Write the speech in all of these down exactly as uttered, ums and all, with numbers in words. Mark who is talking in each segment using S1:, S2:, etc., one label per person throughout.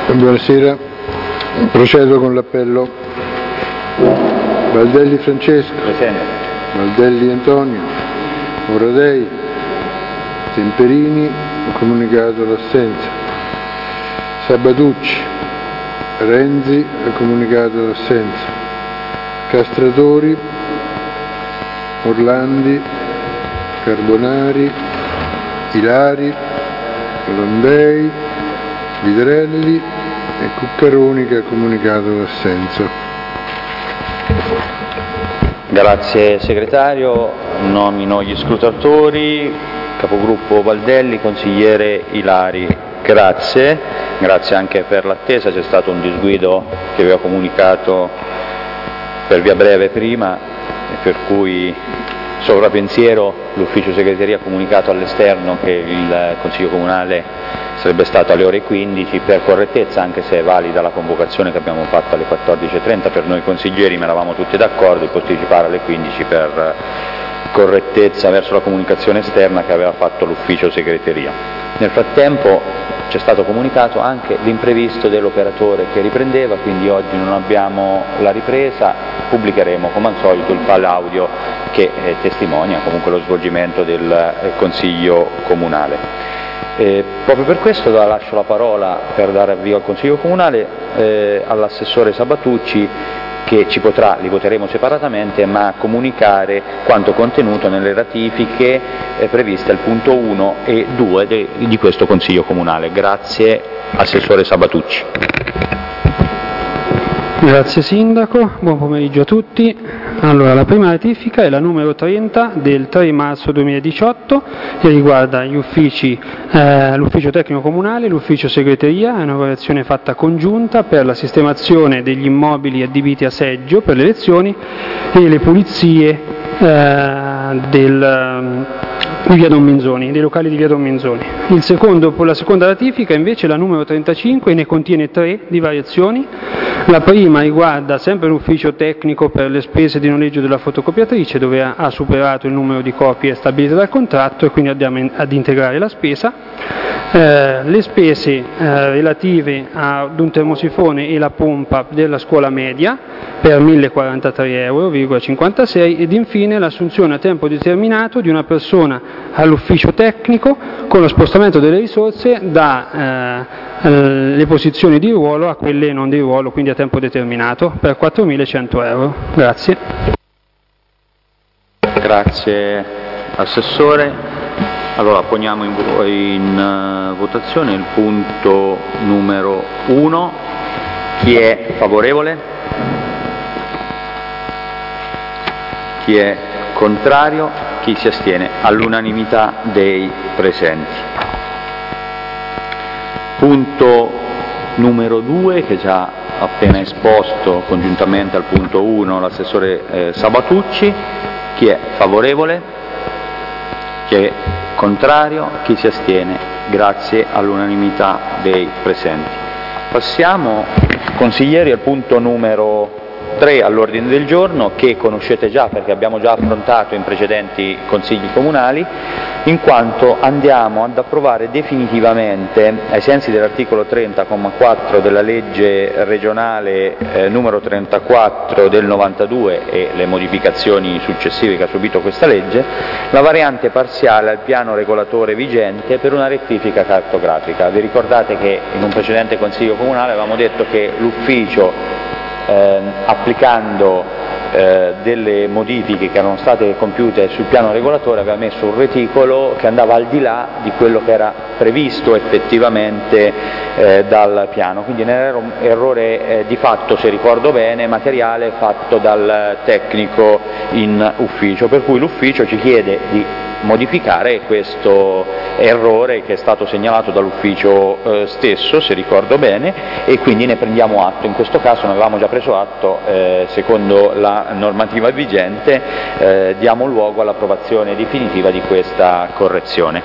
S1: Buonasera, procedo con l'appello. Baldelli Francesco.
S2: Presente.
S1: Baldelli Antonio. Moradei. Temperini, ho comunicato l'assenza. Sabatucci. Renzi, ha comunicato l'assenza. Castratori. Orlandi. Carbonari. Ilari. Rondei. Vidrelli e Cuccaroni, che ha comunicato l'assenza.
S2: Grazie segretario, nomino gli scrutatori, capogruppo Baldelli, consigliere Ilari. Grazie, grazie anche per l'attesa, c'è stato un disguido che vi ho comunicato per via breve prima, e per cui sovrapensiero l'ufficio segreteria ha comunicato all'esterno che il Consiglio Comunale sarebbe stato alle ore quindici, per correttezza, anche se è valida la convocazione che abbiamo fatto alle quattordici e trenta, per noi consiglieri, ma eravamo tutti d'accordo di posticipare alle quindici per correttezza verso la comunicazione esterna che aveva fatto l'ufficio segreteria. Nel frattempo c'è stato comunicato anche l'imprevisto dell'operatore che riprendeva, quindi oggi non abbiamo la ripresa, pubblicheremo come al solito il file audio che eh, testimonia comunque lo svolgimento del eh, Consiglio Comunale. Eh, proprio per questo lascio la parola, per dare avvio al Consiglio Comunale, eh, all'assessore Sabatucci, che ci potrà, li voteremo separatamente, ma comunicare quanto contenuto nelle ratifiche eh, previste al punto uno e due de, di questo Consiglio Comunale. Grazie, Assessore Sabatucci.
S3: Grazie Sindaco, buon pomeriggio a tutti. Allora, la prima ratifica è la numero trenta del tre marzo duemiladiciotto e riguarda gli uffici, eh, l'ufficio tecnico comunale, l'ufficio segreteria, è un'operazione fatta congiunta per la sistemazione degli immobili adibiti a seggio per le elezioni e le pulizie eh, del, di via Don Minzoni, dei locali di via Don Minzoni. Il secondo, la seconda ratifica invece è la numero trentacinque e ne contiene tre di variazioni. La prima riguarda sempre l'ufficio tecnico per le spese di noleggio della fotocopiatrice, dove ha, ha superato il numero di copie stabilite dal contratto e quindi andiamo in, ad integrare la spesa. Eh, le spese eh, relative ad un termosifone e la pompa della scuola media per millequarantatré euro virgola cinquantasei ed infine l'assunzione a tempo determinato di una persona all'ufficio tecnico con lo spostamento delle risorse da eh, le posizioni di ruolo a quelle non di ruolo, quindi a tempo determinato, per quattromilacento euro. Grazie.
S2: Grazie Assessore. Allora poniamo in, in uh, votazione il punto numero uno. Chi è favorevole? Chi è contrario? Chi si astiene? All'unanimità dei presenti. Punto numero due, che già appena esposto congiuntamente al punto uno l'assessore eh, Sabatucci. Chi è favorevole? Chi è contrario? Chi si astiene? Grazie all'unanimità dei presenti. Passiamo, consiglieri, al punto numero tre all'ordine del giorno, che conoscete già perché abbiamo già affrontato in precedenti consigli comunali, in quanto andiamo ad approvare definitivamente, ai sensi dell'articolo trenta comma quattro della legge regionale eh, numero trentaquattro del novantadue e le modificazioni successive che ha subito questa legge, la variante parziale al piano regolatore vigente per una rettifica cartografica. Vi ricordate che in un precedente consiglio comunale avevamo detto che l'ufficio Eh, applicando eh, delle modifiche che erano state compiute sul piano regolatore aveva messo un reticolo che andava al di là di quello che era previsto effettivamente eh, dal piano, quindi era un errore eh, di fatto, se ricordo bene, materiale fatto dal tecnico in ufficio, per cui l'ufficio ci chiede di modificare questo errore che è stato segnalato dall'ufficio eh, stesso, se ricordo bene, e quindi ne prendiamo atto. In questo caso ne avevamo già preso atto, eh, secondo la normativa vigente eh, diamo luogo all'approvazione definitiva di questa correzione.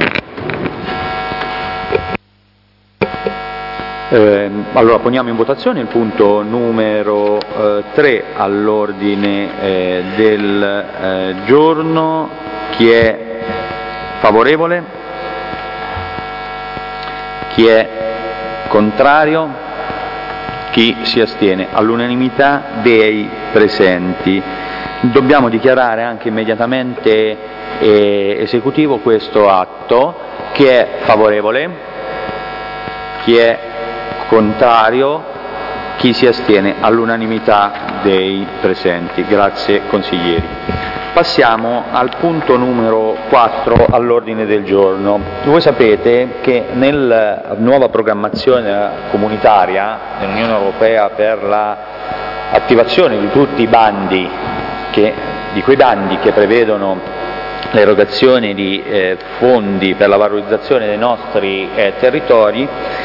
S2: Eh, allora poniamo in votazione il punto numero eh, tre all'ordine eh, del eh, giorno. Chi è favorevole? Chi è contrario? Chi si astiene? All'unanimità dei presenti. Dobbiamo dichiarare anche immediatamente eh, esecutivo questo atto. Chi è favorevole? Chi è contrario? Chi si astiene? All'unanimità dei presenti. Grazie consiglieri. Passiamo al punto numero quattro all'ordine del giorno. Voi sapete che nella nuova programmazione comunitaria dell'Unione Europea per l'attivazione di tutti i bandi, che, di quei bandi che prevedono l'erogazione di eh, fondi per la valorizzazione dei nostri eh, territori,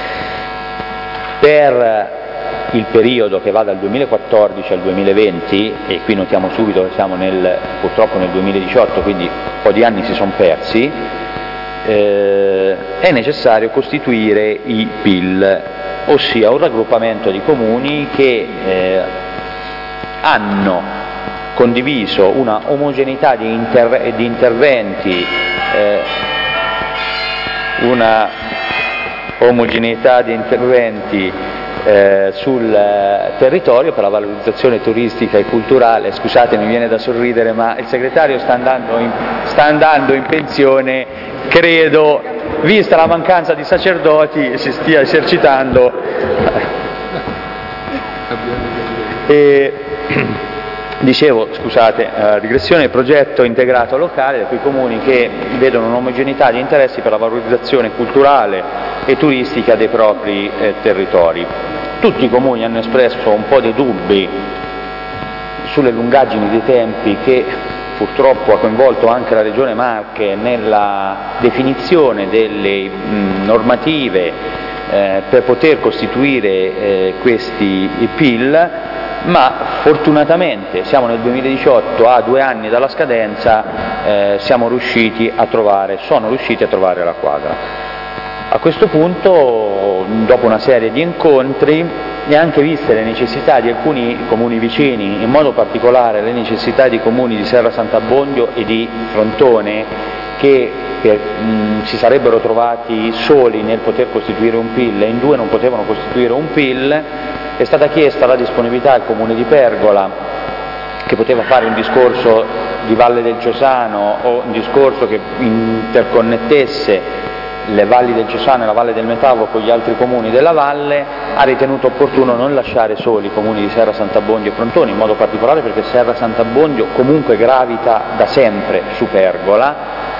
S2: per il periodo che va dal duemilaquattordici al duemilaventi, e qui notiamo subito che siamo nel, purtroppo nel duemiladiciotto, quindi un po' di anni si sono persi, eh, è necessario costituire i P I L, ossia un raggruppamento di comuni che eh, hanno condiviso una omogeneità di, inter di interventi, eh, una omogeneità di interventi Eh, sul eh, territorio per la valorizzazione turistica e culturale. Scusate, mi viene da sorridere, ma il segretario sta andando in, sta andando in pensione, credo, vista la mancanza di sacerdoti, si stia esercitando. E, dicevo, scusate, eh, digressione, progetto integrato locale da quei comuni che vedono un'omogeneità di interessi per la valorizzazione culturale e turistica dei propri eh, territori. Tutti i comuni hanno espresso un po' di dubbi sulle lungaggini dei tempi che purtroppo ha coinvolto anche la Regione Marche nella definizione delle mh, normative eh, per poter costituire eh, questi P I L, ma fortunatamente siamo nel duemiladiciotto, a due anni dalla scadenza, eh, siamo riusciti a trovare, sono riusciti a trovare la quadra. A questo punto, dopo una serie di incontri e anche viste le necessità di alcuni comuni vicini, in modo particolare le necessità di comuni di Serra Sant'Abbondio e di Frontone, che per, mh, si sarebbero trovati soli nel poter costituire un P I L e in due non potevano costituire un P I L, è stata chiesta la disponibilità al Comune di Pergola, che poteva fare un discorso di Valle del Ciosano o un discorso che interconnettesse le valli del Ciosano e la Valle del Metavo con gli altri comuni della valle. Ha ritenuto opportuno non lasciare soli i comuni di Serra Sant'Abbondio e Frontone, in modo particolare perché Serra Sant'Abbondio comunque gravita da sempre su Pergola.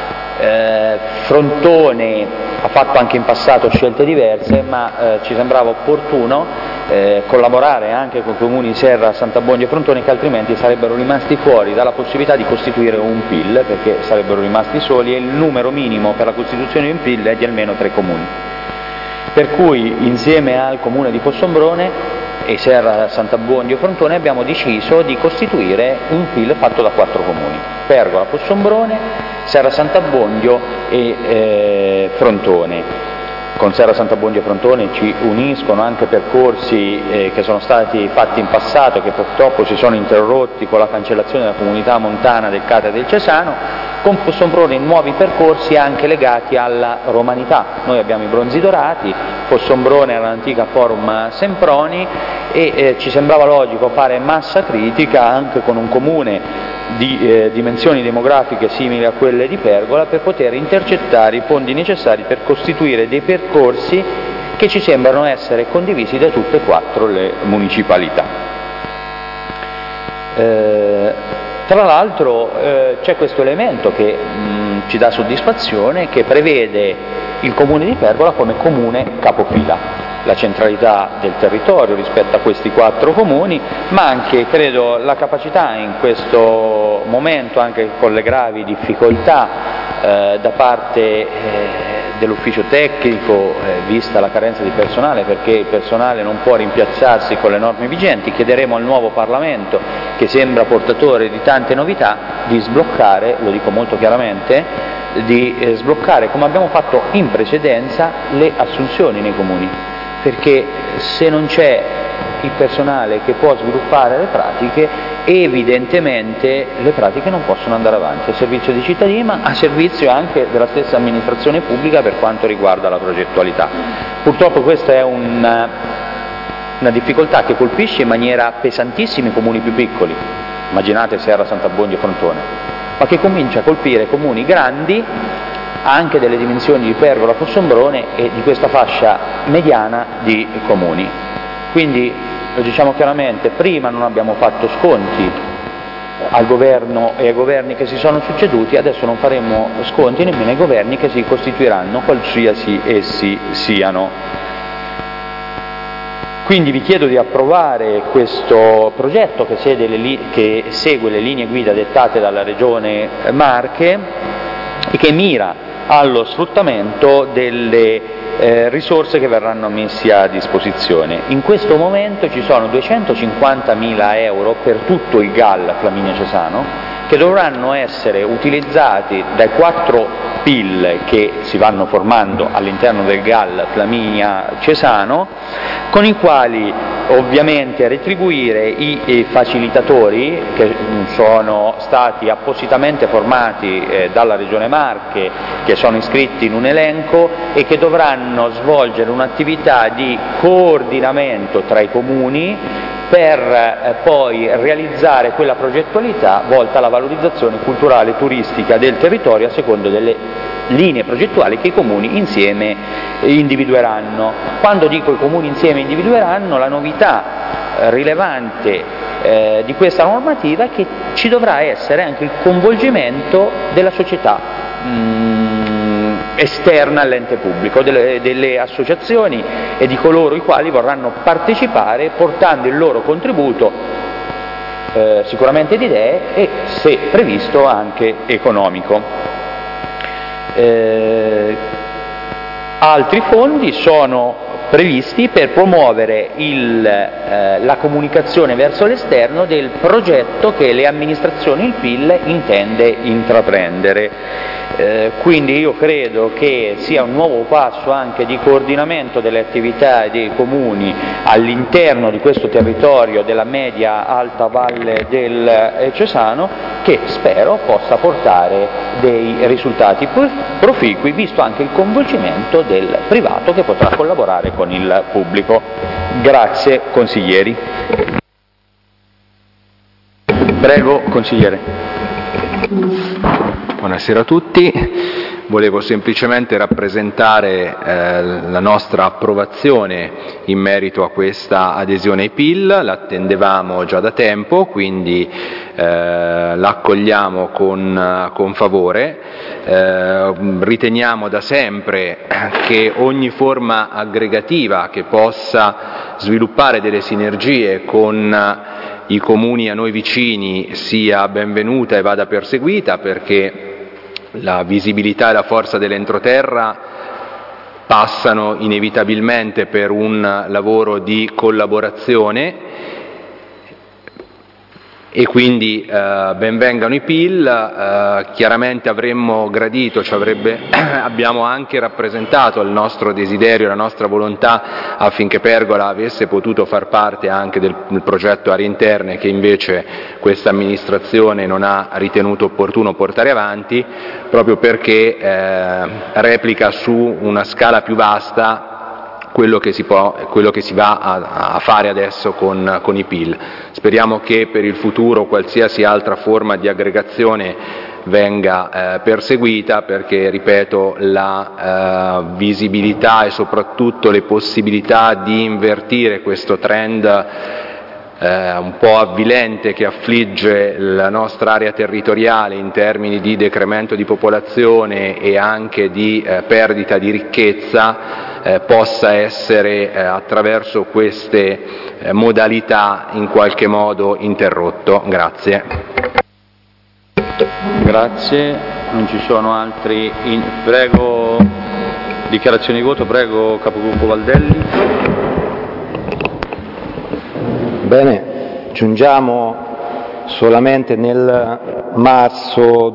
S2: Eh, Frontone ha fatto anche in passato scelte diverse, ma eh, ci sembrava opportuno eh, collaborare anche con i comuni di Serra Sant'Abbondio e Frontone, che altrimenti sarebbero rimasti fuori dalla possibilità di costituire un P I L, perché sarebbero rimasti soli e il numero minimo per la costituzione di un P I L è di almeno tre comuni. Per cui insieme al comune di Fossombrone e Serra Sant'Abbondio e Frontone abbiamo deciso di costituire un P I L fatto da quattro comuni: Pergola, Fossombrone, Serra Sant'Abbondio e eh, Frontone. Con Serra Sant'Abbondio e Frontone ci uniscono anche percorsi eh, che sono stati fatti in passato e che purtroppo si sono interrotti con la cancellazione della comunità montana del Cate del Cesano. Con Fossombrone nuovi percorsi anche legati alla romanità. Noi abbiamo i Bronzi Dorati, Fossombrone era l'antica Forum Semproni e eh, ci sembrava logico fare massa critica anche con un comune di eh, dimensioni demografiche simili a quelle di Pergola, per poter intercettare i fondi necessari per costituire dei percorsi che ci sembrano essere condivisi da tutte e quattro le municipalità. Eh, tra l'altro eh, c'è questo elemento che mh, ci dà soddisfazione, che prevede il comune di Pergola come comune capofila. La centralità del territorio rispetto a questi quattro comuni, ma anche, credo, la capacità in questo momento, anche con le gravi difficoltà eh, da parte eh, dell'ufficio tecnico, eh, vista la carenza di personale, perché il personale non può rimpiazzarsi con le norme vigenti. Chiederemo al nuovo Parlamento, che sembra portatore di tante novità, di sbloccare, lo dico molto chiaramente, di eh, sbloccare, come abbiamo fatto in precedenza, le assunzioni nei comuni. Perché se non c'è il personale che può sviluppare le pratiche, evidentemente le pratiche non possono andare avanti a servizio dei cittadini, ma a servizio anche della stessa amministrazione pubblica per quanto riguarda la progettualità. Purtroppo questa è un, una difficoltà che colpisce in maniera pesantissima i comuni più piccoli, immaginate Serra, Sant'Abbondio e Frontone, ma che comincia a colpire comuni grandi, anche delle dimensioni di Pergola, Fossombrone e di questa fascia mediana di comuni. Quindi lo diciamo chiaramente, prima non abbiamo fatto sconti al governo e ai governi che si sono succeduti, adesso non faremo sconti nemmeno ai governi che si costituiranno, qualsiasi essi siano. Quindi vi chiedo di approvare questo progetto che, le, che segue le linee guida dettate dalla Regione Marche e che mira allo sfruttamento delle eh, risorse che verranno messe a disposizione. In questo momento ci sono duecentocinquantamila euro per tutto il G A L Flaminia Cesano che dovranno essere utilizzati dai quattro P I L che si vanno formando all'interno del G A L Flaminia Cesano, con i quali ovviamente retribuire i, i facilitatori che sono stati appositamente formati eh, dalla Regione Marche, che sono iscritti in un elenco e che dovranno svolgere un'attività di coordinamento tra i comuni per eh, poi realizzare quella progettualità volta alla valorizzazione culturale e turistica del territorio a secondo delle linee progettuali che i comuni insieme individueranno. Quando dico i comuni insieme individueranno, la novità eh, rilevante eh, di questa normativa è che ci dovrà essere anche il coinvolgimento della società mh, esterna all'ente pubblico, delle, delle associazioni e di coloro i quali vorranno partecipare portando il loro contributo eh, sicuramente di idee e, se previsto, anche economico. Eh, altri fondi sono previsti per promuovere il, eh, la comunicazione verso l'esterno del progetto che le amministrazioni, il P I L, intende intraprendere. Eh, quindi io credo che sia un nuovo passo anche di coordinamento delle attività dei comuni all'interno di questo territorio della media alta valle del Cesano, che spero possa portare dei risultati proficui, visto anche il coinvolgimento del privato che potrà collaborare con il pubblico. Grazie consiglieri. Prego consigliere.
S4: Buonasera a tutti, volevo semplicemente rappresentare eh, la nostra approvazione in merito a questa adesione ai P I L, l'attendevamo già da tempo, quindi eh, l'accogliamo con, con favore. Eh, riteniamo da sempre che ogni forma aggregativa che possa sviluppare delle sinergie con i comuni a noi vicini sia benvenuta e vada perseguita, perché la visibilità e la forza dell'entroterra passano inevitabilmente per un lavoro di collaborazione e quindi eh, benvengano i P I L. Eh, chiaramente avremmo gradito, ci avrebbe, abbiamo anche rappresentato il nostro desiderio, la nostra volontà affinché Pergola avesse potuto far parte anche del, del progetto Aree Interne, che invece questa amministrazione non ha ritenuto opportuno portare avanti, proprio perché eh, replica su una scala più vasta quello che si, può, quello che si va a, a fare adesso con, con i P I L. Speriamo che per il futuro qualsiasi altra forma di aggregazione venga eh, perseguita, perché, ripeto, la eh, visibilità e soprattutto le possibilità di invertire questo trend eh, un po' avvilente che affligge la nostra area territoriale in termini di decremento di popolazione e anche di eh, perdita di ricchezza, Eh, possa essere eh, attraverso queste eh, modalità in qualche modo interrotto. Grazie.
S2: Grazie, non ci sono altri. In... Prego, dichiarazione di voto, prego Capogruppo Valdelli.
S5: Bene, giungiamo solamente nel marzo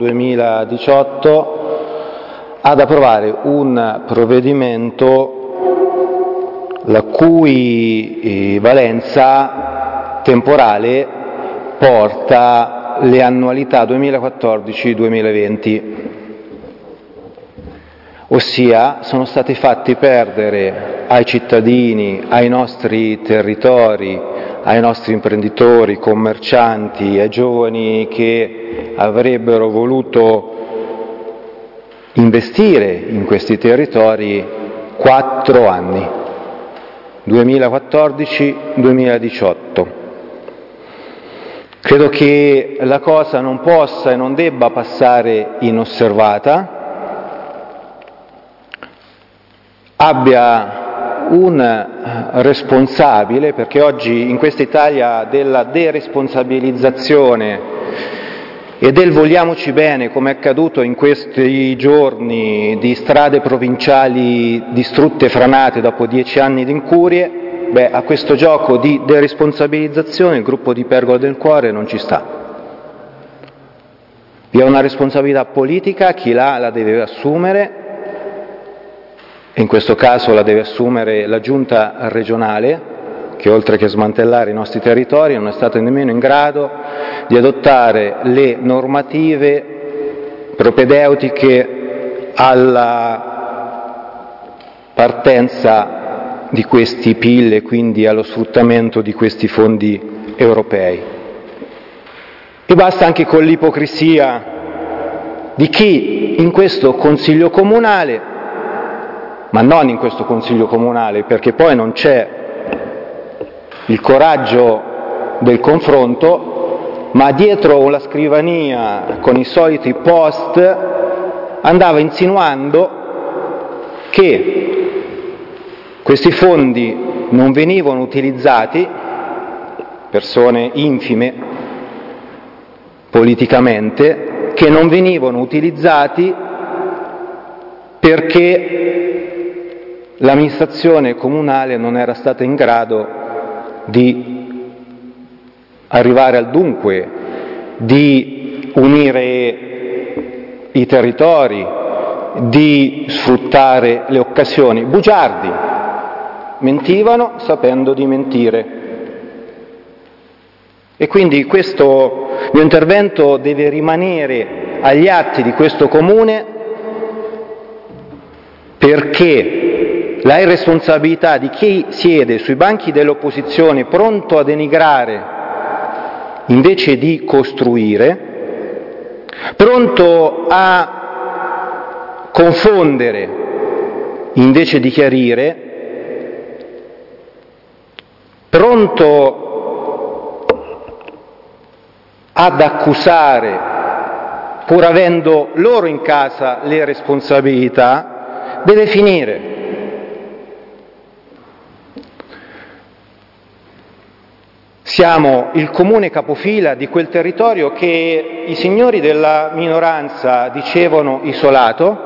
S5: duemiladiciotto ad approvare un provvedimento la cui eh, valenza temporale porta le annualità duemilaquattordici duemilaventi, ossia sono stati fatti perdere ai cittadini, ai nostri territori, ai nostri imprenditori, commercianti, ai giovani che avrebbero voluto investire in questi territori quattro anni, duemilaquattordici duemiladiciotto. Credo che la cosa non possa e non debba passare inosservata, abbia un responsabile, perché oggi in questa Italia della deresponsabilizzazione e del vogliamoci bene, come è accaduto in questi giorni, di strade provinciali distrutte e franate dopo dieci anni di incurie, beh, a questo gioco di deresponsabilizzazione il gruppo di Pergola del Cuore non ci sta. Vi è una responsabilità politica, chi l'ha la deve assumere, e in questo caso la deve assumere la giunta regionale, che oltre che smantellare i nostri territori non è stata nemmeno in grado di adottare le normative propedeutiche alla partenza di questi P I L e quindi allo sfruttamento di questi fondi europei. E basta anche con l'ipocrisia di chi in questo Consiglio Comunale, ma non in questo Consiglio Comunale, perché poi non c'è il coraggio del confronto, ma dietro la scrivania con i soliti post andava insinuando che questi fondi non venivano utilizzati, persone infime politicamente, che non venivano utilizzati perché l'amministrazione comunale non era stata in grado di arrivare al dunque, di unire i territori, di sfruttare le occasioni. Bugiardi, mentivano sapendo di mentire. E quindi questo mio intervento deve rimanere agli atti di questo Comune, perché la irresponsabilità di chi siede sui banchi dell'opposizione pronto a denigrare invece di costruire, pronto a confondere invece di chiarire, pronto ad accusare pur avendo loro in casa le responsabilità, deve finire. Siamo il comune capofila di quel territorio che i signori della minoranza dicevano isolato,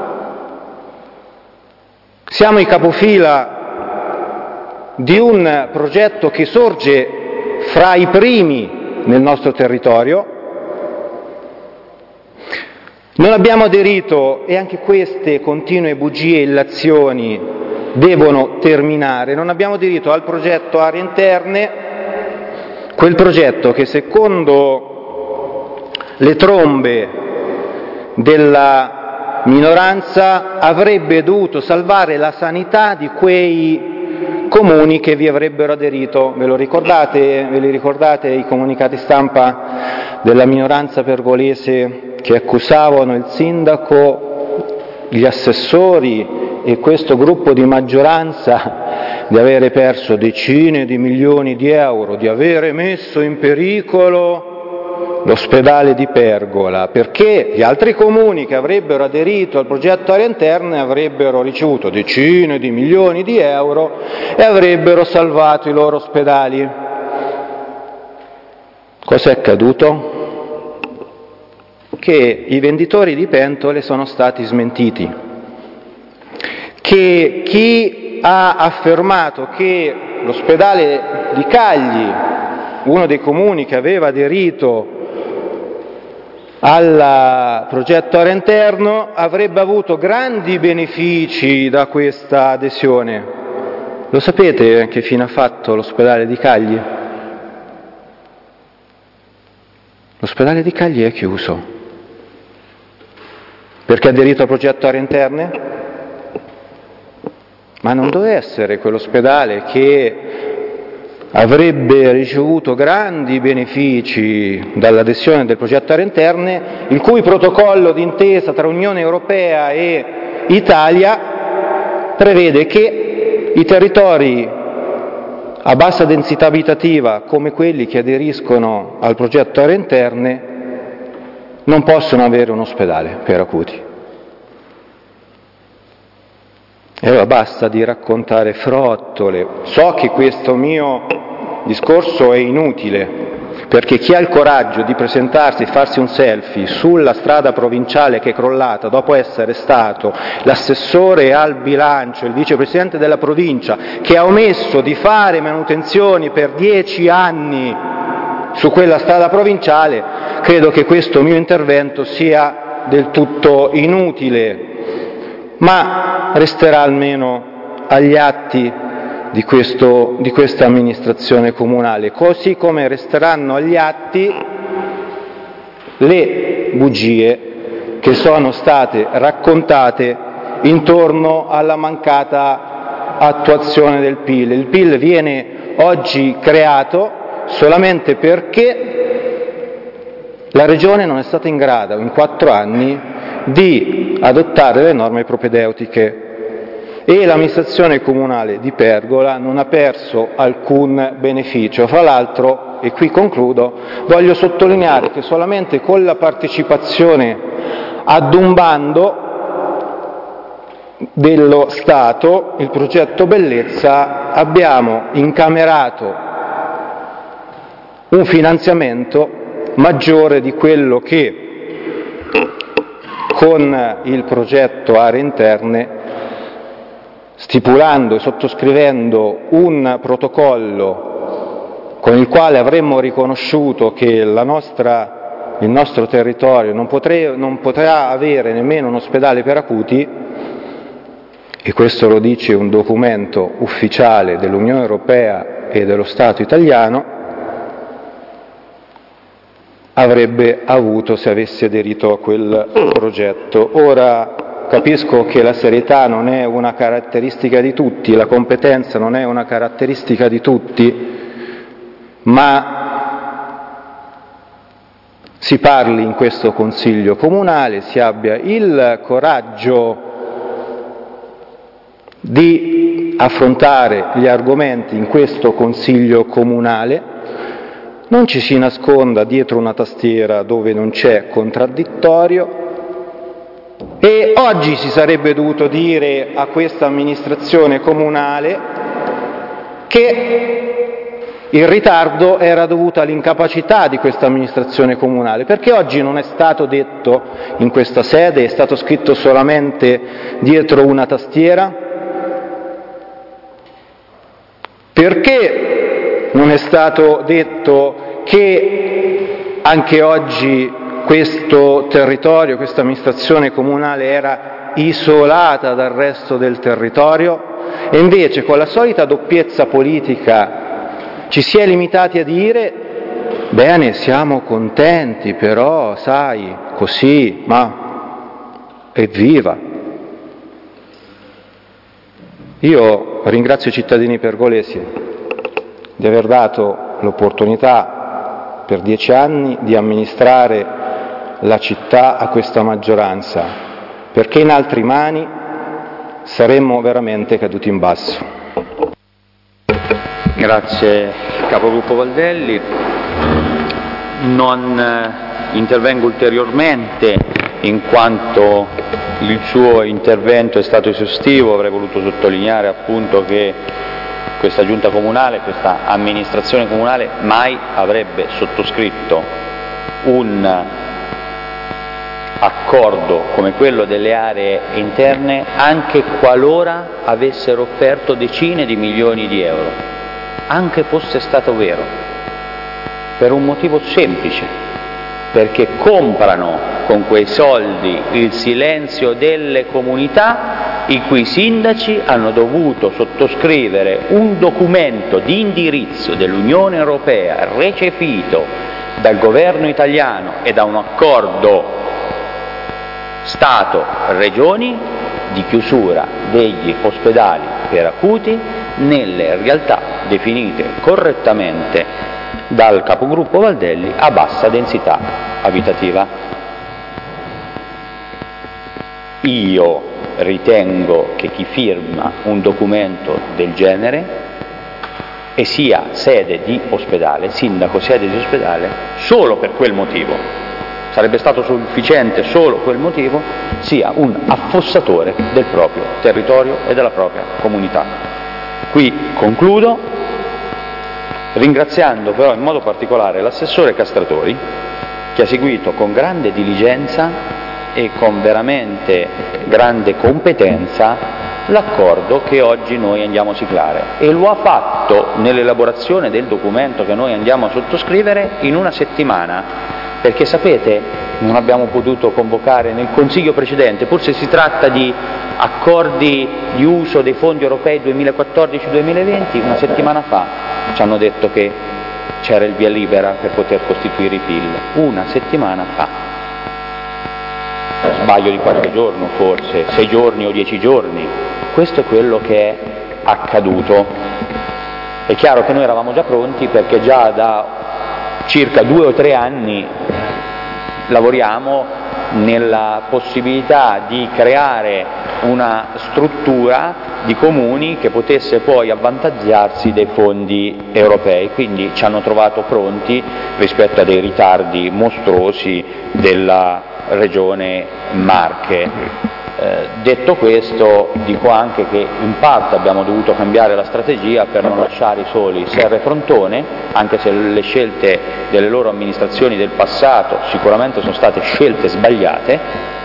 S5: siamo i capofila di un progetto che sorge fra i primi nel nostro territorio. Non abbiamo aderito, e anche queste continue bugie e illazioni devono terminare, non abbiamo aderito al progetto Aree Interne, quel progetto che secondo le trombe della minoranza avrebbe dovuto salvare la sanità di quei comuni che vi avrebbero aderito. Ve lo ricordate? Ve li ricordate i comunicati stampa della minoranza pergolese che accusavano il sindaco, gli assessori e questo gruppo di maggioranza di avere perso decine di milioni di euro, di avere messo in pericolo l'ospedale di Pergola, perché gli altri comuni che avrebbero aderito al progetto Aree Interne avrebbero ricevuto decine di milioni di euro e avrebbero salvato i loro ospedali. Cos'è accaduto? Che i venditori di pentole sono stati smentiti, che chi ha affermato che l'ospedale di Cagli, uno dei comuni che aveva aderito al progetto Aree Interno, avrebbe avuto grandi benefici da questa adesione. Lo sapete che fine ha fatto l'ospedale di Cagli? L'ospedale di Cagli è chiuso. Perché ha aderito al progetto Aree Interne? Ma non doveva essere quell'ospedale che avrebbe ricevuto grandi benefici dall'adesione del progetto Aree Interne, il cui protocollo d'intesa tra Unione Europea e Italia prevede che i territori a bassa densità abitativa, come quelli che aderiscono al progetto Aree Interne, non possono avere un ospedale per acuti. E allora basta di raccontare frottole. So che questo mio discorso è inutile, perché chi ha il coraggio di presentarsi e farsi un selfie sulla strada provinciale che è crollata dopo essere stato l'assessore al bilancio, il vicepresidente della provincia, che ha omesso di fare manutenzioni per dieci anni su quella strada provinciale, credo che questo mio intervento sia del tutto inutile, ma resterà almeno agli atti di, questo, di questa amministrazione comunale, così come resteranno agli atti le bugie che sono state raccontate intorno alla mancata attuazione del P I L. Il P I L viene oggi creato solamente perché la Regione non è stata in grado in quattro anni di adottare le norme propedeutiche e l'amministrazione comunale di Pergola non ha perso alcun beneficio. Fra l'altro, e qui concludo, voglio sottolineare che solamente con la partecipazione ad un bando dello Stato, il progetto Bellezza, abbiamo incamerato un finanziamento maggiore di quello che con il progetto Aree Interne, stipulando e sottoscrivendo un protocollo con il quale avremmo riconosciuto che la nostra, il nostro territorio non, potre, non potrà avere nemmeno un ospedale per acuti, e questo lo dice un documento ufficiale dell'Unione Europea e dello Stato italiano, avrebbe avuto se avesse aderito a quel progetto. Ora capisco che la serietà non è una caratteristica di tutti, la competenza non è una caratteristica di tutti, ma si parli in questo Consiglio comunale, si abbia il coraggio di affrontare gli argomenti in questo Consiglio comunale, non ci si nasconda dietro una tastiera dove non c'è contraddittorio. E oggi si sarebbe dovuto dire a questa amministrazione comunale che il ritardo era dovuto all'incapacità di questa amministrazione comunale, perché oggi non è stato detto in questa sede, è stato scritto solamente dietro una tastiera? Perché non è stato detto che anche oggi questo territorio, questa amministrazione comunale era isolata dal resto del territorio, e invece con la solita doppiezza politica ci si è limitati a dire bene, siamo contenti, però sai, così, ma evviva. Io ringrazio i cittadini pergolesi di aver dato l'opportunità per dieci anni di amministrare la città a questa maggioranza, perché in altre mani saremmo veramente caduti in basso.
S2: Grazie Capogruppo Valdelli. Non intervengo ulteriormente in quanto il suo intervento è stato esaustivo. Avrei voluto sottolineare appunto che questa giunta comunale, questa amministrazione comunale mai avrebbe sottoscritto un accordo come quello delle aree interne anche qualora avessero offerto decine di milioni di euro, anche fosse stato vero, per un motivo semplice, perché comprano con quei soldi il silenzio delle comunità i cui sindaci hanno dovuto sottoscrivere un documento di indirizzo dell'Unione Europea recepito dal governo italiano e da un accordo Stato-Regioni di chiusura degli ospedali per acuti nelle realtà definite correttamente dal capogruppo Valdelli a bassa densità abitativa. Io ritengo che chi firma un documento del genere e sia sede di ospedale, sindaco sede di ospedale, solo per quel motivo, sarebbe stato sufficiente solo quel motivo, sia un affossatore del proprio territorio e della propria comunità. Qui concludo, ringraziando però in modo particolare l'assessore Castratori, che ha seguito con grande diligenza e con veramente grande competenza l'accordo che oggi noi andiamo a siglare, e lo ha fatto nell'elaborazione del documento che noi andiamo a sottoscrivere in una settimana, perché sapete, non abbiamo potuto convocare nel Consiglio precedente, pur se si tratta di accordi di uso dei fondi europei duemilaquattordici duemilaventi, una settimana fa ci hanno detto che c'era il via libera per poter costituire i P I L, una settimana fa. Sbaglio di qualche giorno forse, sei giorni o dieci giorni, questo è quello che è accaduto. È chiaro che noi eravamo già pronti, perché già da circa due o tre anni lavoriamo nella possibilità di creare una struttura di comuni che potesse poi avvantaggiarsi dei fondi europei, quindi ci hanno trovato pronti rispetto a dei ritardi mostruosi della Regione Marche. Eh, detto questo, dico anche che in parte abbiamo dovuto cambiare la strategia per non lasciare soli Serra e Frontone, anche se le scelte delle loro amministrazioni del passato sicuramente sono state scelte sbagliate,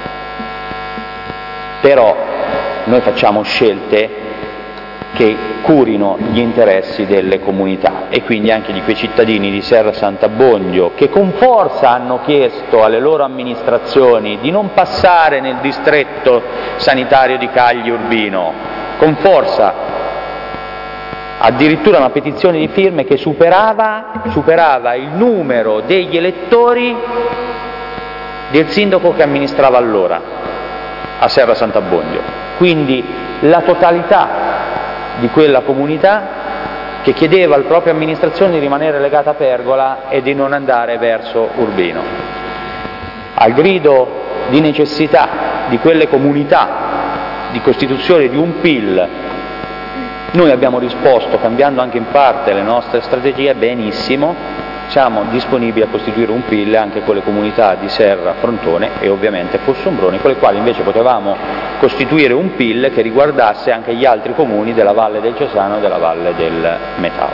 S2: però noi facciamo scelte che curino gli interessi delle comunità e quindi anche di quei cittadini di Serra Sant'Abbondio che con forza hanno chiesto alle loro amministrazioni di non passare nel distretto sanitario di Cagli Urbino, con forza, addirittura una petizione di firme che superava, superava il numero degli elettori del sindaco che amministrava allora a Serra Sant'Abbondio, quindi la totalità di quella comunità che chiedeva alla propria amministrazione di rimanere legata a Pergola e di non andare verso Urbino. Al grido di necessità di quelle comunità di costituzione di un P I L, noi abbiamo risposto cambiando anche in parte le nostre strategie benissimo. Siamo disponibili a costituire un P I L anche con le comunità di Serra, Frontone e ovviamente Fossombrone, con le quali invece potevamo costituire un P I L che riguardasse anche gli altri comuni della Valle del Cesano e della Valle del Metao.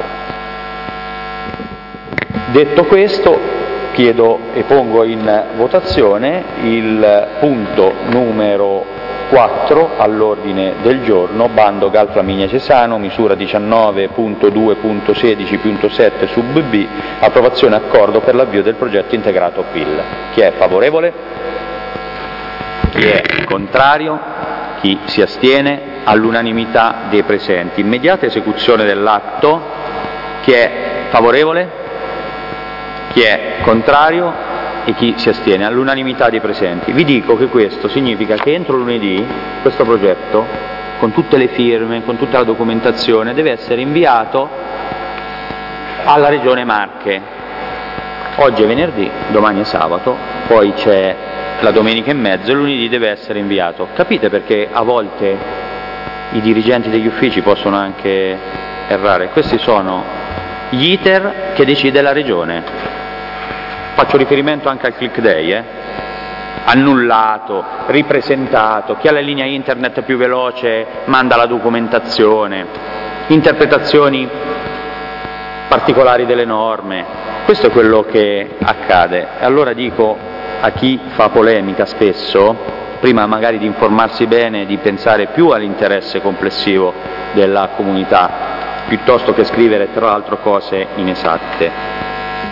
S2: Detto questo, chiedo e pongo in votazione il punto numero quattro all'ordine del giorno, bando Gal Flaminia Cesano, misura diciannove punto due punto sedici punto sette sub B, approvazione accordo per l'avvio del progetto integrato P I L. Chi è favorevole? Chi è contrario? Chi si astiene? All'unanimità dei presenti. Immediata esecuzione dell'atto. Chi è favorevole? Chi è contrario? E chi si astiene? All'unanimità dei presenti. Vi dico che questo significa che entro lunedì questo progetto, con tutte le firme, con tutta la documentazione, deve essere inviato alla Regione Marche. Oggi è venerdì, domani è sabato, poi c'è la domenica e mezzo e lunedì deve essere inviato. Capite perché a volte i dirigenti degli uffici possono anche errare? Questi sono gli iter che decide la Regione. Faccio riferimento anche al click day, eh? Annullato, ripresentato, chi ha la linea internet più veloce manda la documentazione, interpretazioni particolari delle norme, questo è quello che accade. Allora dico a chi fa polemica spesso, prima magari di informarsi bene, di pensare più all'interesse complessivo della comunità, piuttosto che scrivere tra l'altro cose inesatte.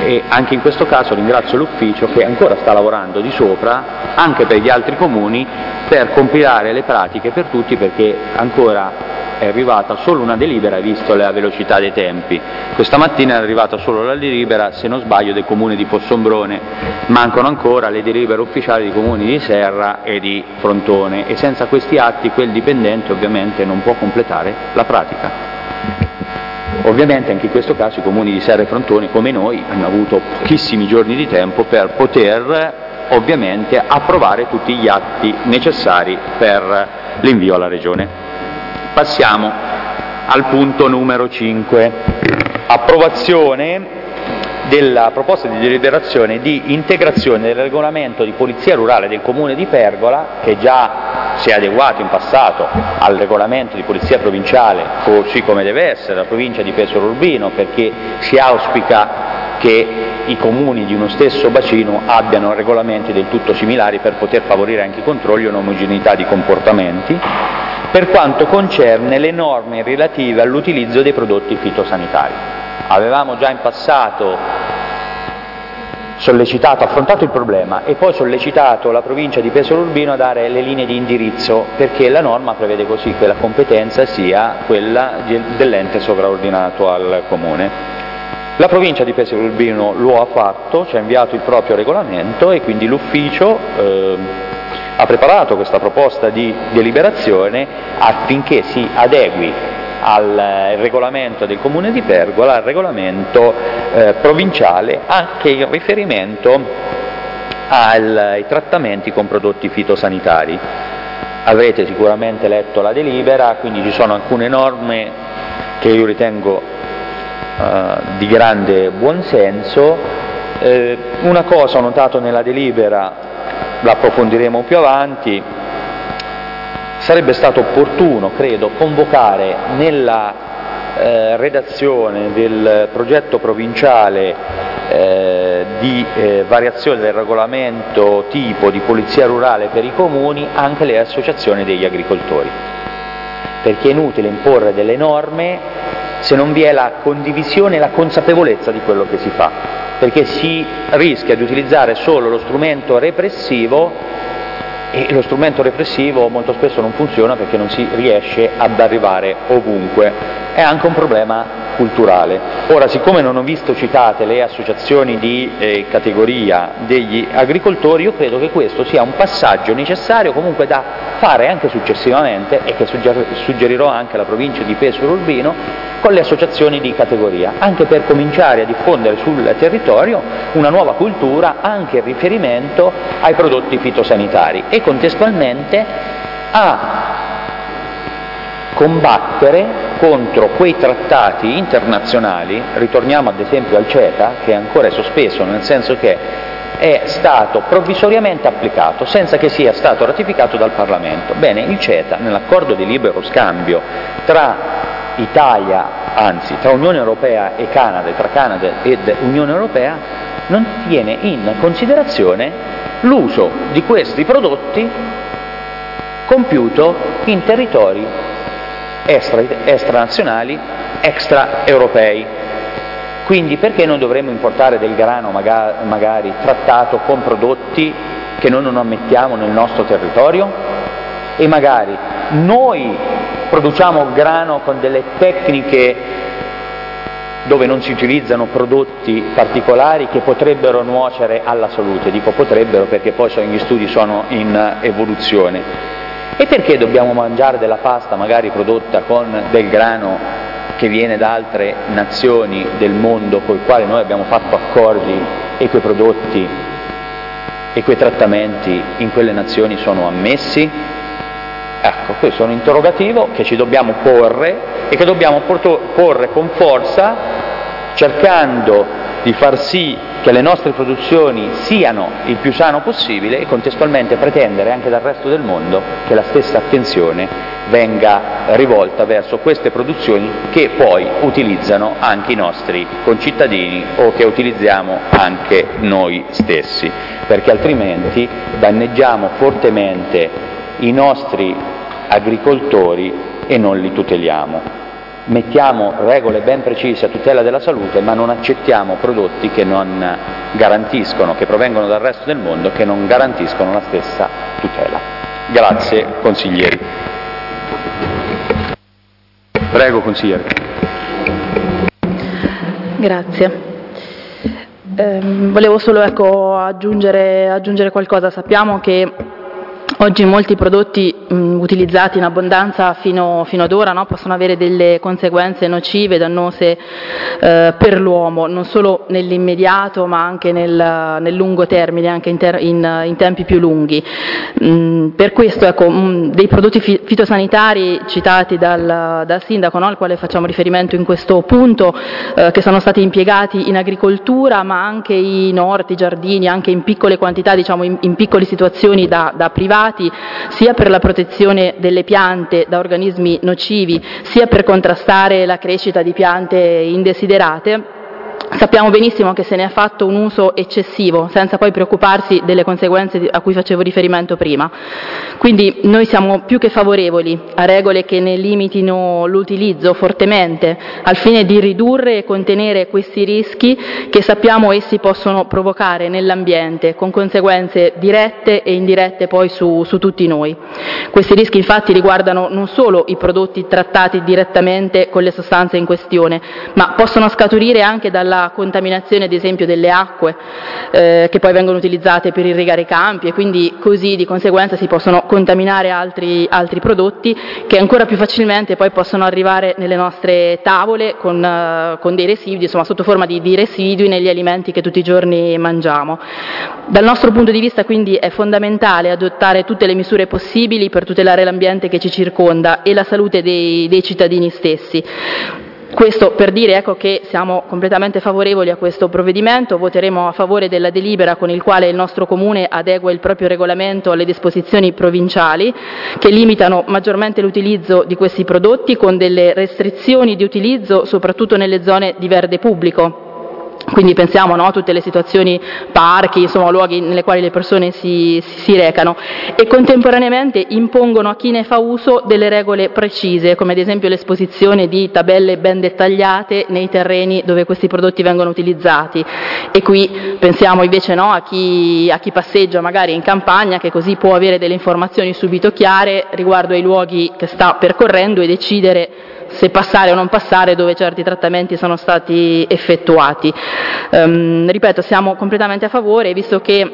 S2: e anche in questo caso ringrazio l'ufficio che ancora sta lavorando di sopra anche per gli altri comuni per compilare le pratiche per tutti, perché ancora è arrivata solo una delibera visto la velocità dei tempi. Questa mattina è arrivata solo la delibera, se non sbaglio, del comune di Fossombrone, mancano ancora le delibere ufficiali dei comuni di Serra e di Frontone e senza questi atti quel dipendente ovviamente non può completare la pratica. Ovviamente anche in questo caso i comuni di Serra e Frontone, come noi, hanno avuto pochissimi giorni di tempo per poter ovviamente approvare tutti gli atti necessari per l'invio alla Regione. Passiamo al punto numero cinque, approvazione della proposta di deliberazione di integrazione del regolamento di polizia rurale del comune di Pergola, che già si è adeguato in passato al regolamento di polizia provinciale, così come deve essere la provincia di Pesaro Urbino, perché si auspica che i comuni di uno stesso bacino abbiano regolamenti del tutto similari per poter favorire anche i controlli e un'omogeneità di comportamenti, per quanto concerne le norme relative all'utilizzo dei prodotti fitosanitari. Avevamo già in passato sollecitato, affrontato il problema e poi sollecitato la provincia di Pesaro Urbino a dare le linee di indirizzo, perché la norma prevede così che la competenza sia quella dell'ente sovraordinato al comune. La provincia di Pesaro Urbino lo ha fatto, ci ha inviato il proprio regolamento e quindi l'ufficio eh, ha preparato questa proposta di deliberazione affinché si adegui al regolamento del comune di Pergola, al regolamento eh, provinciale, anche in riferimento al, ai trattamenti con prodotti fitosanitari. Avrete sicuramente letto la delibera, quindi ci sono alcune norme che io ritengo eh, di grande buonsenso. Eh, una cosa ho notato nella delibera, la approfondiremo più avanti. Sarebbe stato opportuno, credo, convocare nella eh, redazione del progetto provinciale eh, di eh, variazione del regolamento tipo di polizia rurale per i comuni anche le associazioni degli agricoltori, perché è inutile imporre delle norme se non vi è la condivisione e la consapevolezza di quello che si fa, perché si rischia di utilizzare solo lo strumento repressivo e lo strumento repressivo molto spesso non funziona perché non si riesce ad arrivare ovunque. È anche un problema culturale. Ora, siccome non ho visto citate le associazioni di eh, categoria degli agricoltori, io credo che questo sia un passaggio necessario comunque da fare anche successivamente e che suggerirò anche alla provincia di Pesaro Urbino con le associazioni di categoria, anche per cominciare a diffondere sul territorio una nuova cultura anche in riferimento ai prodotti fitosanitari e contestualmente a combattere contro quei trattati internazionali. Ritorniamo ad esempio al CETA, che ancora è sospeso, nel senso che è stato provvisoriamente applicato senza che sia stato ratificato dal Parlamento. Bene, il CETA, nell'accordo di libero scambio tra Italia, anzi tra Unione Europea e Canada, tra Canada ed Unione Europea, non tiene in considerazione l'uso di questi prodotti compiuto in territori extra, extranazionali, extraeuropei. Quindi perché non dovremmo importare del grano magari, magari trattato con prodotti che noi non ammettiamo nel nostro territorio? E magari noi produciamo grano con delle tecniche dove non si utilizzano prodotti particolari che potrebbero nuocere alla salute. Dico potrebbero perché poi gli studi sono in evoluzione. E perché dobbiamo mangiare della pasta magari prodotta con del grano che viene da altre nazioni del mondo con i quali noi abbiamo fatto accordi e quei prodotti e quei trattamenti in quelle nazioni sono ammessi? Ecco, questo è un interrogativo che ci dobbiamo porre e che dobbiamo porre con forza, cercando di far sì che le nostre produzioni siano il più sano possibile e contestualmente pretendere anche dal resto del mondo che la stessa attenzione venga rivolta verso queste produzioni che poi utilizzano anche i nostri concittadini o che utilizziamo anche noi stessi, perché altrimenti danneggiamo fortemente i nostri agricoltori e non li tuteliamo. mettiamo regole ben precise a tutela della salute, ma non accettiamo prodotti che non garantiscono, che provengono dal resto del mondo, che non garantiscono la stessa tutela. Grazie consiglieri. Prego consigliere.
S6: Grazie. Eh, volevo solo ecco, aggiungere, aggiungere qualcosa. Sappiamo che oggi molti prodotti mh, utilizzati in abbondanza fino, fino ad ora no, possono avere delle conseguenze nocive, dannose eh, per l'uomo, non solo nell'immediato ma anche nel, nel lungo termine, anche in, ter- in, in tempi più lunghi. Mh, per questo ecco, mh, dei prodotti fi- fitosanitari citati dal, dal Sindaco, no, al quale facciamo riferimento in questo punto, eh, che sono stati impiegati in agricoltura ma anche in orti, giardini, anche in piccole quantità, diciamo in, in piccole situazioni da, da privati, sia per la protezione delle piante da organismi nocivi, sia per contrastare la crescita di piante indesiderate. Sappiamo benissimo che se ne è fatto un uso eccessivo, senza poi preoccuparsi delle conseguenze a cui facevo riferimento prima. Quindi noi siamo più che favorevoli a regole che ne limitino l'utilizzo fortemente, al fine di ridurre e contenere questi rischi che sappiamo essi possono provocare nell'ambiente, con conseguenze dirette e indirette poi su, su tutti noi. Questi rischi infatti riguardano non solo i prodotti trattati direttamente con le sostanze in questione, ma possono scaturire anche dalla contaminazione ad esempio delle acque eh, che poi vengono utilizzate per irrigare i campi, e quindi così di conseguenza si possono contaminare altri, altri prodotti che ancora più facilmente poi possono arrivare nelle nostre tavole con, uh, con dei residui, insomma sotto forma di, di residui negli alimenti che tutti i giorni mangiamo. Dal nostro punto di vista quindi è fondamentale adottare tutte le misure possibili per tutelare l'ambiente che ci circonda e la salute dei, dei cittadini stessi. Questo per dire ecco, che siamo completamente favorevoli a questo provvedimento, voteremo a favore della delibera con il quale il nostro Comune adegua il proprio regolamento alle disposizioni provinciali che limitano maggiormente l'utilizzo di questi prodotti con delle restrizioni di utilizzo soprattutto nelle zone di verde pubblico. Quindi pensiamo no, a tutte le situazioni, parchi, insomma luoghi nelle quali le persone si, si, si recano, e contemporaneamente impongono a chi ne fa uso delle regole precise, come ad esempio l'esposizione di tabelle ben dettagliate nei terreni dove questi prodotti vengono utilizzati. E qui pensiamo invece no, a, chi, a chi passeggia magari in campagna, che così può avere delle informazioni subito chiare riguardo ai luoghi che sta percorrendo e decidere se passare o non passare dove certi trattamenti sono stati effettuati. Um, ripeto, siamo completamente a favore, visto che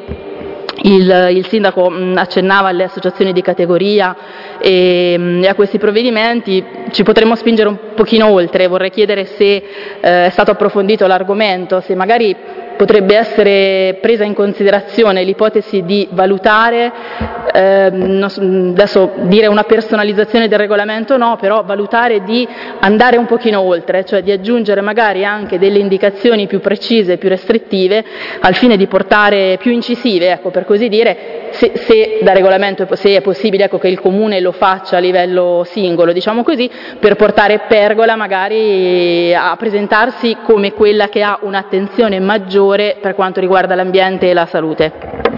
S6: il, il Sindaco mh, accennava alle associazioni di categoria e, mh, e a questi provvedimenti, ci potremmo spingere un pochino oltre. Vorrei chiedere se eh, è stato approfondito l'argomento, se magari potrebbe essere presa in considerazione l'ipotesi di valutare, eh, non, adesso dire una personalizzazione del regolamento no, però valutare di andare un pochino oltre, cioè di aggiungere magari anche delle indicazioni più precise, più restrittive, al fine di portare più incisive, ecco, per così dire, se, se da regolamento se è possibile ecco, che il Comune lo faccia a livello singolo, diciamo così, per portare Pergola magari a presentarsi come quella che ha un'attenzione maggiore per quanto riguarda l'ambiente e la salute.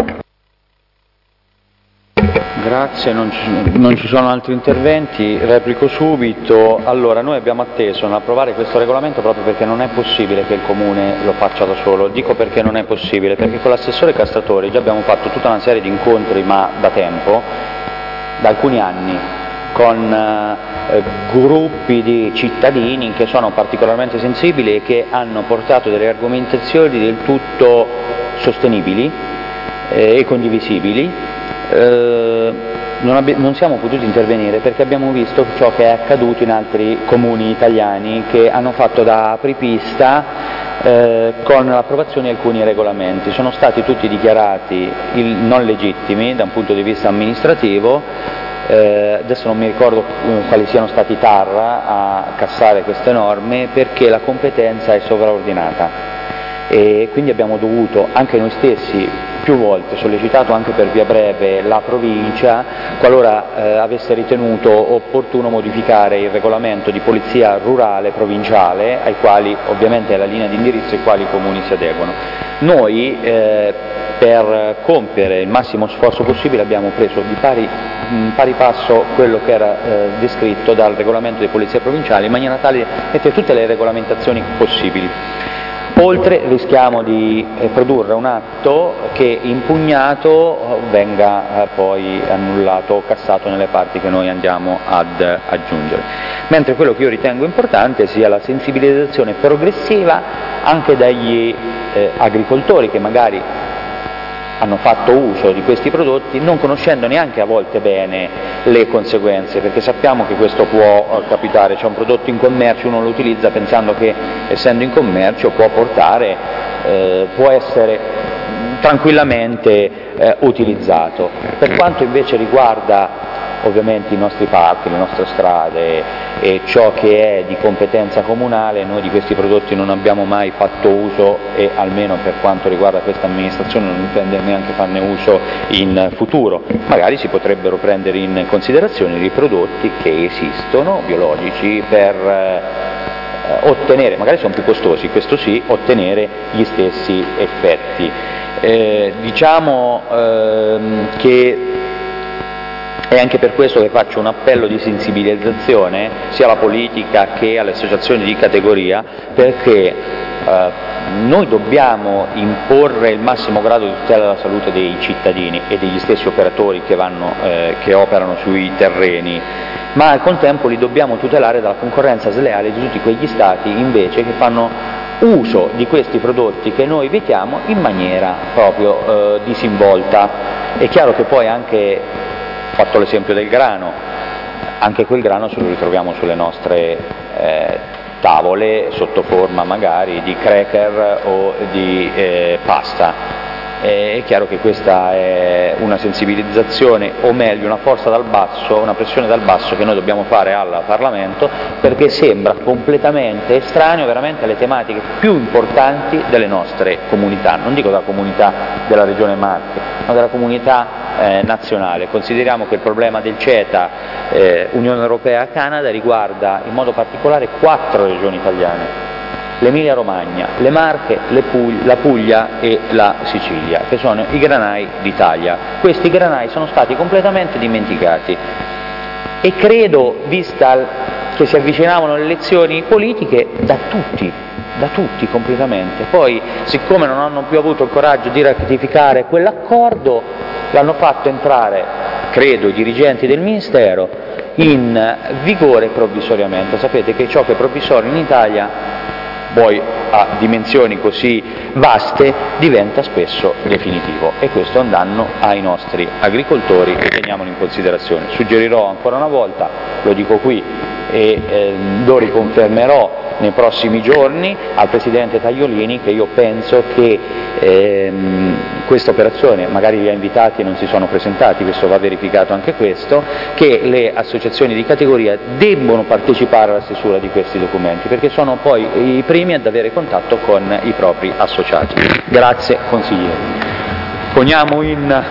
S2: Grazie, non ci, non ci sono altri interventi, replico subito. Allora, noi abbiamo atteso nell'approvare questo regolamento proprio perché non è possibile che il Comune lo faccia da solo. Dico perché non è possibile, perché con l'assessore Castratori già abbiamo fatto tutta una serie di incontri, ma da tempo, da alcuni anni, con eh, gruppi di cittadini che sono particolarmente sensibili e che hanno portato delle argomentazioni del tutto sostenibili eh, e condivisibili. Eh, non, abbi- non siamo potuti intervenire perché abbiamo visto ciò che è accaduto in altri comuni italiani che hanno fatto da apripista eh, con l'approvazione di alcuni regolamenti. Sono stati tutti dichiarati il, non legittimi da un punto di vista amministrativo. Eh, adesso non mi ricordo eh, quali siano stati i T A R a cassare queste norme, perché la competenza è sovraordinata e quindi abbiamo dovuto anche noi stessi più volte sollecitato anche per via breve la provincia qualora eh, avesse ritenuto opportuno modificare il regolamento di polizia rurale provinciale, ai quali ovviamente è la linea di indirizzo ai quali i comuni si adeguano. Noi eh, per compiere il massimo sforzo possibile abbiamo preso di pari, in pari passo quello che era eh, descritto dal regolamento di polizia provinciale, in maniera tale da mettere tutte le regolamentazioni possibili. Oltre rischiamo di eh, produrre un atto che impugnato venga eh, poi annullato o cassato nelle parti che noi andiamo ad eh, aggiungere. Mentre quello che io ritengo importante sia la sensibilizzazione progressiva anche dagli eh, agricoltori che magari hanno fatto uso di questi prodotti non conoscendo neanche a volte bene le conseguenze, perché sappiamo che questo può capitare, c'è un prodotto in commercio, uno lo utilizza pensando che essendo in commercio può portare, eh, può essere tranquillamente eh, utilizzato. Per quanto invece riguarda ovviamente i nostri parchi, le nostre strade e ciò che è di competenza comunale, noi di questi prodotti non abbiamo mai fatto uso e almeno per quanto riguarda questa amministrazione non intende neanche farne uso in futuro. Magari si potrebbero prendere in considerazione dei prodotti che esistono, biologici, per eh, ottenere, magari sono più costosi, questo sì, ottenere gli stessi effetti. Eh, diciamo ehm, che è anche per questo che faccio un appello di sensibilizzazione sia alla politica che alle associazioni di categoria, perché eh, noi dobbiamo imporre il massimo grado di tutela della salute dei cittadini e degli stessi operatori che, vanno, eh, che operano sui terreni, ma al contempo li dobbiamo tutelare dalla concorrenza sleale di tutti quegli stati invece che fanno uso di questi prodotti che noi vietiamo in maniera proprio eh, disinvolta. È chiaro che poi anche, fatto l'esempio del grano, anche quel grano ce lo ritroviamo sulle nostre eh, tavole sotto forma magari di cracker o di eh, pasta. È chiaro che questa è una sensibilizzazione, o meglio una forza dal basso, una pressione dal basso che noi dobbiamo fare al Parlamento, perché sembra completamente estraneo veramente alle tematiche più importanti delle nostre comunità, non dico della comunità della Regione Marche, ma della comunità eh, nazionale. Consideriamo che il problema del CETA, eh, Unione Europea-Canada, riguarda in modo particolare quattro regioni italiane: l'Emilia Romagna, le Marche, le Puglia, la Puglia e la Sicilia, che sono i granai d'Italia. Questi granai sono stati completamente dimenticati e credo, vista che si avvicinavano le elezioni politiche, da tutti, da tutti completamente. Poi, siccome non hanno più avuto il coraggio di ratificare quell'accordo, l'hanno fatto entrare, credo, i dirigenti del Ministero in vigore provvisoriamente. Sapete che ciò che è provvisorio in Italia poi a dimensioni così vaste diventa spesso definitivo, e questo è un danno ai nostri agricoltori e teniamolo in considerazione. Suggerirò ancora una volta, lo dico qui e eh, lo riconfermerò nei prossimi giorni al Presidente Tagliolini, che io penso che ehm, questa operazione, magari li ha invitati e non si sono presentati, questo va verificato anche questo, che le associazioni di categoria debbono partecipare alla stesura di questi documenti, perché sono poi i primi ad avere contatto con i propri associati. Grazie consiglieri. Poniamo in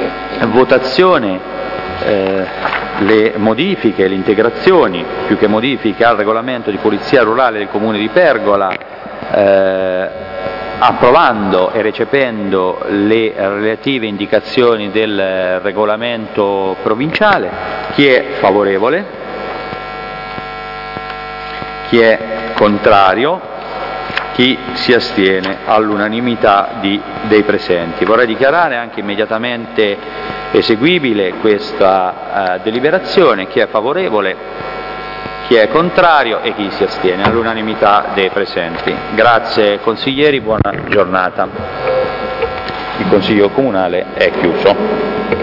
S2: votazione Eh, le modifiche, le integrazioni, più che modifiche, al regolamento di polizia rurale del Comune di Pergola, eh, approvando e recependo le relative indicazioni del regolamento provinciale. Chi è favorevole? Chi è contrario? Chi si astiene? All'unanimità di, dei presenti. Vorrei dichiarare anche immediatamente eseguibile questa eh, deliberazione. Chi è favorevole? Chi è contrario? E chi si astiene? All'unanimità dei presenti. Grazie consiglieri, buona giornata. Il Consiglio Comunale è chiuso.